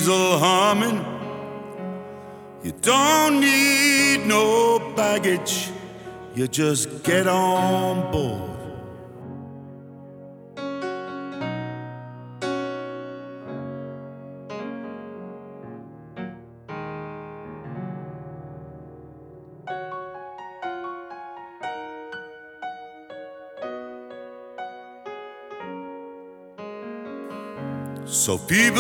diesel humming. You don't need no baggage, you just get on board. So people